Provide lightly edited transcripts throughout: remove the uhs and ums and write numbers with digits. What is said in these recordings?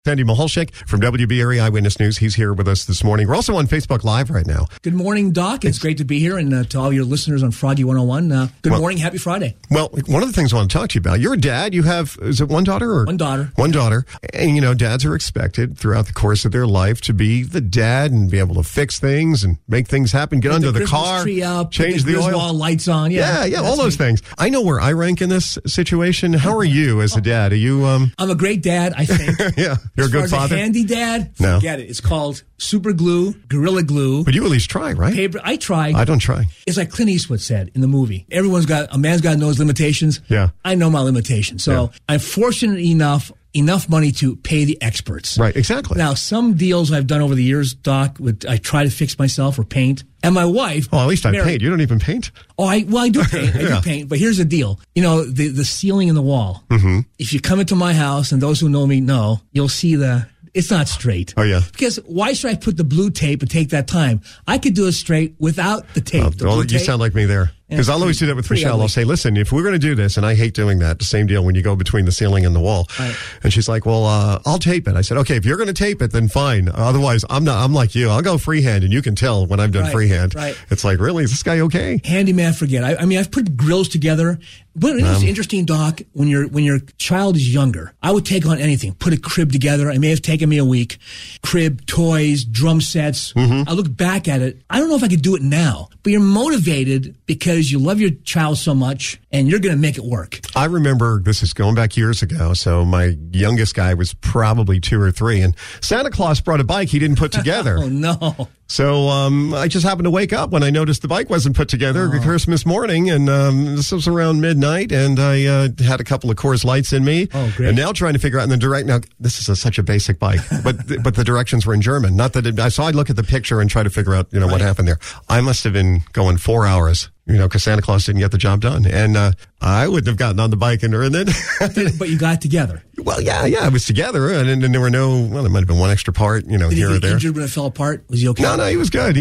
Sandy Maholchik from WBRE Eyewitness News. He's here with us this morning. We're also on Facebook Live right now. Good morning, Doc. It's great to be here, and to all your listeners on Froggy 101, good morning, happy Friday. Well, one of the things I want to talk to you about, you're a dad. You have, is it one daughter? Or? One daughter. One daughter. And, you know, dads are expected throughout the course of their life to be the dad and be able to fix things and make things happen, get under the car, tree up, change the oil. Lights on. Yeah, all those things. I know where I rank in this situation. How are you as a dad? Are you... I'm a great dad, I think. Yeah, you're a good father. Handy dad, no. Forget it. It's called super glue, gorilla glue. But you at least try, right? Paper. I try. I don't try. It's like Clint Eastwood said in the movie. A man's got to know his limitations. Yeah. I know my limitations. So I'm fortunate enough money to pay the experts. Right, exactly. Now, some deals I've done over the years, Doc, I try to fix myself or paint. And my wife... Oh, at least I paint. You don't even paint? Oh, I do paint. I do paint. But here's the deal. You know, the ceiling in the wall. Mm-hmm. If you come into my house, and those who know me know, you'll see it's not straight. Oh, yeah. Because why should I put the blue tape and take that time? I could do it straight without the tape. You sound like me there. Because I'll always do that with Michelle. Ugly. I'll say, listen, if we're going to do this, and I hate doing that, the same deal when you go between the ceiling and the wall. Right. And she's like, well, I'll tape it. I said, okay, if you're going to tape it, then fine. Otherwise, I'm like you. I'll go freehand, and you can tell when I've done freehand. Right. It's like, really? Is this guy okay? Handyman, forget. I mean, I've put grills together. But it's interesting, Doc, when your child is younger, I would take on anything. Put a crib together. It may have taken me a week. Crib, toys, drum sets. Mm-hmm. I look back at it. I don't know if I could do it now. But you're motivated because you love your child so much, and you're going to make it work. I remember, this is going back years ago, so my youngest guy was probably 2 or 3, and Santa Claus brought a bike he didn't put together. Oh, no. So I just happened to wake up when I noticed the bike wasn't put together Christmas morning, and this was around midnight, and I had a couple of Coors Lights in me. Oh, great. And now trying to figure out in the direct. Now, this is such a basic bike, but the directions were in German. Not that so I'd look at the picture and try to figure out, what happened there. I must have been going 4 hours. Because Santa Claus didn't get the job done. And I wouldn't have gotten on the bike and then. But you got it together. Well, yeah, it was together. And there were there might have been one extra part, Did here or there. Did he get injured when it fell apart? Was he okay? No, he was good,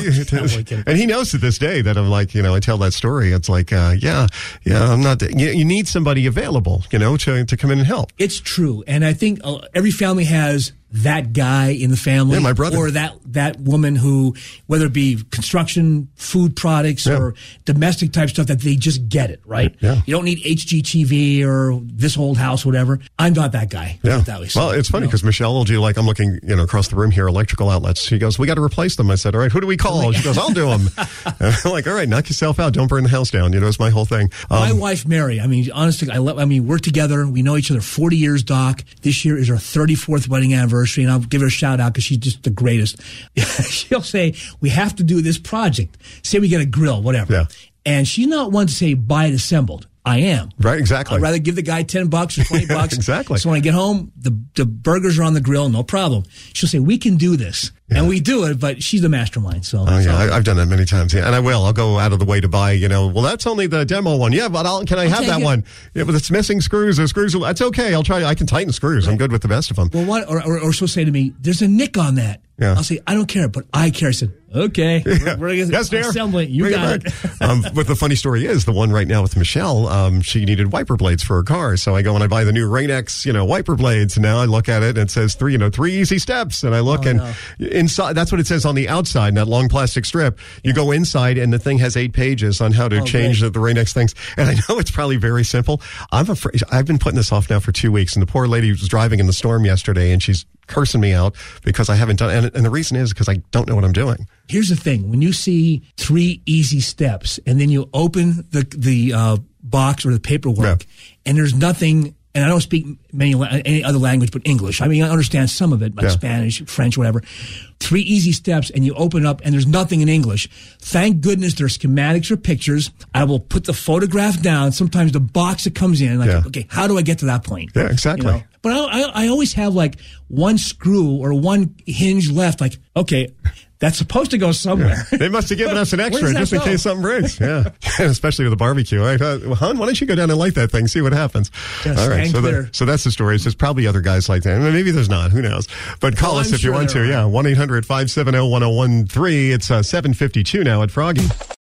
And he knows to this day that I'm like, I tell that story. It's like, I'm not, you need somebody available, to come in and help. It's true. And I think every family has that guy in the family, my brother, or that woman who, whether it be construction, food products, or domestic type stuff, that they just get it, right? Yeah. You don't need HGTV or this old house, whatever. I'm not that guy. Yeah. That way. So, well, it's funny because Michelle will do I'm looking, across the room here, electrical outlets. She goes, we got to replace them. I said, all right, who do we call? She goes, I'll do them. And I'm like, all right, knock yourself out. Don't burn the house down. It's my whole thing. My wife, Mary, honestly, we're together. We know each other 40 years, Doc. This year is our 34th wedding anniversary. And I'll give her a shout out because she's just the greatest. She'll say, we have to do this project. Say we get a grill, whatever. Yeah. And she's not one to say, buy it assembled. I am. Right, exactly. I'd rather give the guy $10 or $20. Exactly. So when I get home, the burgers are on the grill, no problem. She'll say, we can do this. Yeah. And we do it, but she's the mastermind. So. Oh, yeah, I've done that many times. Yeah, and I will. I'll go out of the way to buy, well, that's only the demo one. Yeah, but can I have that one? Yeah, but it's missing screws or screws. That's okay. I'll try. I can tighten screws. Right. I'm good with the best of them. Well, or she'll say to me, there's a nick on that. Yeah. I'll say, I don't care, but I care. I said, okay. Yeah. We're going to assemble it. You got it. But the funny story is, the one right now with Michelle, she needed wiper blades for her car. So I go and I buy the new Rain-X, wiper blades. And now I look at it and it says 3 easy steps. And I look inside, that's what it says on the outside, that long plastic strip. You go inside and the thing has 8 pages on how to change the Rain-X things. And I know it's probably very simple. I'm afraid, I've been putting this off now for 2 weeks. And the poor lady was driving in the storm yesterday and she's cursing me out because I haven't done it. And the reason is because I don't know what I'm doing. Here's the thing. When you see 3 easy steps and then you open the box or the paperwork and there's nothing, and I don't speak any other language but English. I mean, I understand some of it, like Spanish, French, whatever. 3 easy steps and you open up and there's nothing in English. Thank goodness there's schematics or pictures. I will put the photograph down. Sometimes the box that comes in, okay, how do I get to that point? Yeah, exactly. But I always have one screw or one hinge left. Okay, that's supposed to go somewhere. Yeah. They must have given us an extra just in case something breaks. Yeah, especially with the barbecue. I thought, hon, why don't you go down and light that thing, see what happens? All right, so that's the story. So there's probably other guys like that. Maybe there's not. Who knows? But call us if you want to. Yeah, 1-800-570-1013. It's 7:52 now at Froggy.